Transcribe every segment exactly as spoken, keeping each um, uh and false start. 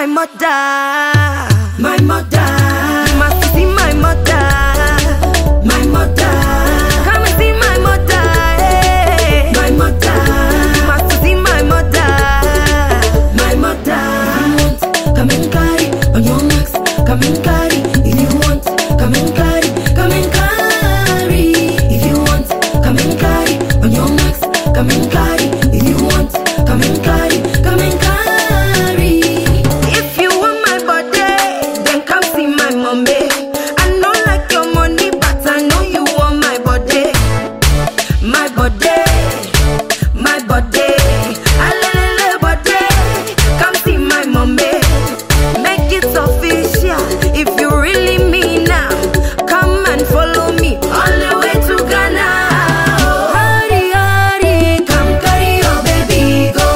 my mother, my mother. You must see my mother, my mother. Come and see my mother, hey. My mother. You must see my mother, my mother. Come and carry on your necks, come and carry if you want. Come and carry, come and carry if you want. Come and carry on your necks, come and carry if you want. Come and carry, come and carry. If you want my body, then come see my mommy. I know like your money, but I know you want my body, my body, my body. Alele body, come see my mommy. Make it official if you really mean now. Come and follow me all the way to Ghana. Hurry, hurry, come carry your baby go.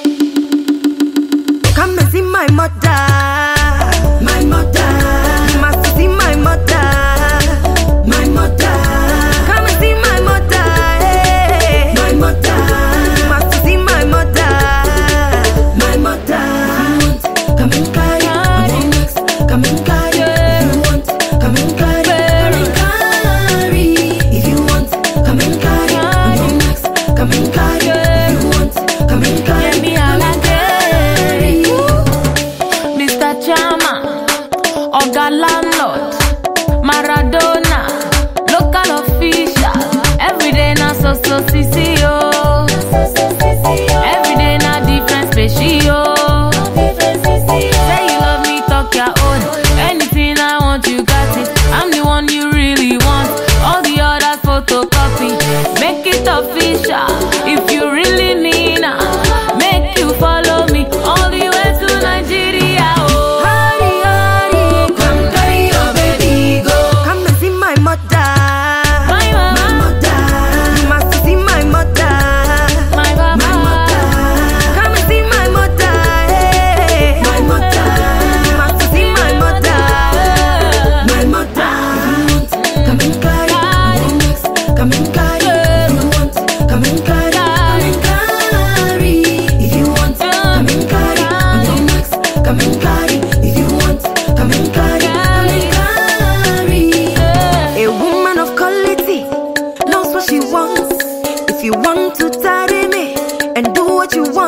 Come and see my mother, my mother. You must see my mother, my mother. Come and see my mother, hey. My mother. You must see my mother, my mother. Come and carry on your necks, come and carry if you want. Come and carry, come and carry if you want. Come and carry on your necks, come and carry if you want. Come and carry, come and carry. Mister Chama, Oga Landlord, Maradona, local official. Every day na so so C C O. Every day na different species. Say you love me, talk your own. Anything I want, you got it. I'm the one you really want. All the others photocopy. Make it official. If you really mean it, make you follow me all the way to Nigeria. Oh. Hurry, hurry, come carry your baby go. Come and see my mother, My my mama, mother. You must see my mother, my papa, my mother. Come and see my mother, hey. My mother. You must see my mother, my mother. Come and carry on your necks, come and carry if you want. Come and carry, come and carry if you want. Come and carry on your necks, come and carry if you want. Come and carry, come and carry. A woman of quality knows what she wants. If you want to tarry me and do what you want.